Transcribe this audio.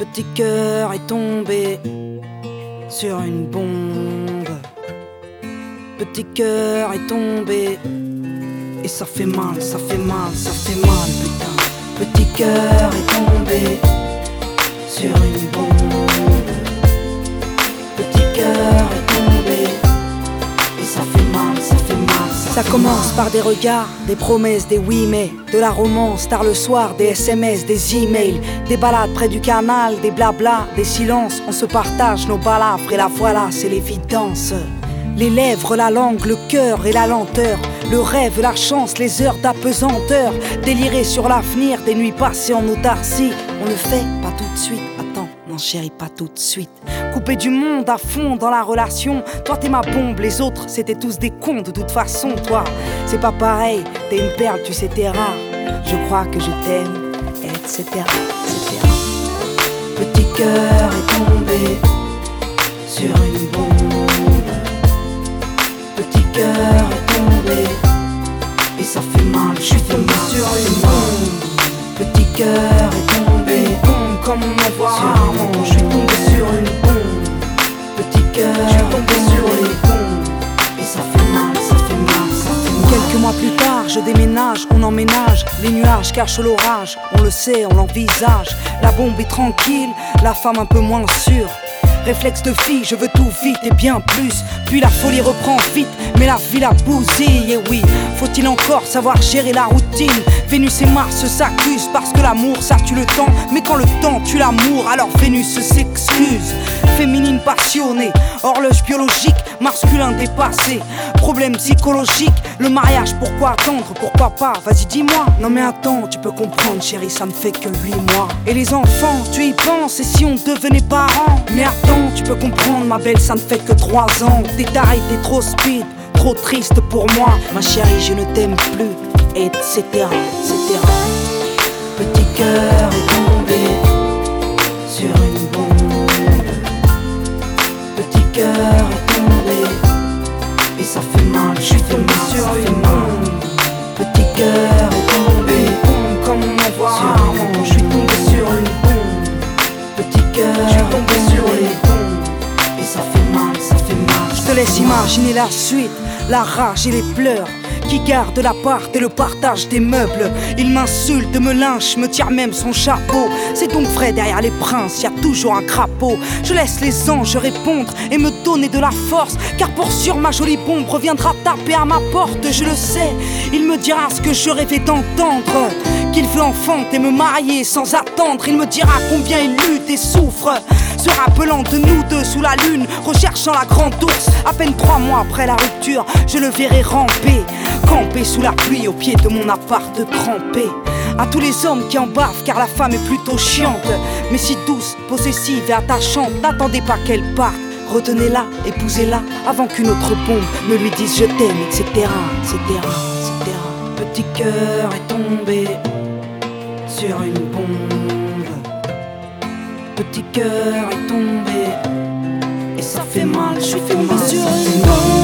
Petit cœur est tombé sur une bombe. Petit cœur est tombé et ça fait mal, ça fait mal, ça fait mal, putain. Petit cœur est tombé sur une bombe. Petit cœur est tombé et ça fait mal, ça fait mal, ça commence par des regards, des promesses, des oui mais, de la romance tard le soir, des SMS, des emails, des balades près du canal, des blabla, des silences. On se partage nos balafres et la voilà, c'est l'évidence. Les lèvres, la langue, le cœur et la lenteur, le rêve, la chance, les heures d'apesanteur, délirer sur l'avenir, des nuits passées en autarcie. On le fait pas tout de suite, attends, non chérie, pas tout de suite. Coupé du monde à fond dans la relation, toi t'es ma bombe, les autres c'était tous des cons de toute façon. Toi, c'est pas pareil, t'es une perle, tu sais t'es rare. Je crois que je t'aime, etc., etc. Petit cœur est tombé sur une bombe. Petit cœur est tombé et ça fait mal, je suis tombé sur une bombe. Petit cœur est tombé, bombe comme on en voit rarement. Je suis tombé sur une bombe. Petit cœur est tombé sur les bombes et ça fait mal, ça fait mal, ça fait mal. Quelques mois plus tard, je déménage, on emménage. Les nuages cachent l'orage, on le sait, on l'envisage. La bombe est tranquille, la femme un peu moins sûre. Réflexe de fille, je veux tout vite et bien plus. Puis la folie reprend vite, mais la vie la bousille. Et oui, faut-il encore savoir gérer la routine? Vénus et Mars s'accusent parce que l'amour ça tue le temps. Mais quand le temps tue l'amour, alors Vénus s'excuse. Féminine passionnée, horloge biologique, masculin dépassé. Problème psychologique, le mariage pourquoi attendre? Pourquoi pas? Vas-y dis-moi. Non mais attends, tu peux comprendre chérie, ça ne fait que 8 mois. Et les enfants, tu y penses, et si on devenait parents? Mais attends, tu peux comprendre ma belle, ça ne fait que 3 ans. T'es taré, t'es trop speed, trop triste pour moi. Ma chérie, je ne t'aime plus, etc., etc. Petit cœur est tombé sur une bombe. Petit cœur est tombé et ça fait mal, je suis tombé sur une bombe. Petit cœur est tombé, bombe comme on en voit rarement. Je suis tombé sur une bombe. Petit cœur, je suis tombé sur les bombes et ça fait mal, ça fait mal. Je te laisse imaginer la suite, la rage et les pleurs qui garde l'appart et le partage des meubles. Il m'insulte, me lynche, me tire même son chapeau. C'est donc vrai, derrière les princes, y a toujours un crapaud. Je laisse les anges répondre et me donner de la force, car pour sûr ma jolie bombe reviendra taper à ma porte. Je le sais, il me dira ce que je rêvais d'entendre, qu'il veut enfanter et me marier sans attendre. Il me dira combien il lutte et souffre, se rappelant de nous deux sous la lune, recherchant la grande ours. À peine 3 mois après la rupture, je le verrai ramper, camper sous la pluie au pied de mon appart trempé. À tous les hommes qui en bavent, car la femme est plutôt chiante, mais si douce, possessive et attachante, n'attendez pas qu'elle parte. Retenez-la, épousez-la, avant qu'une autre bombe ne lui dise je t'aime, etc., etc., etc. Petit cœur est tombé sur une bombe. Petit cœur est tombé et ça fait mal, je suis tombé sur une bombe.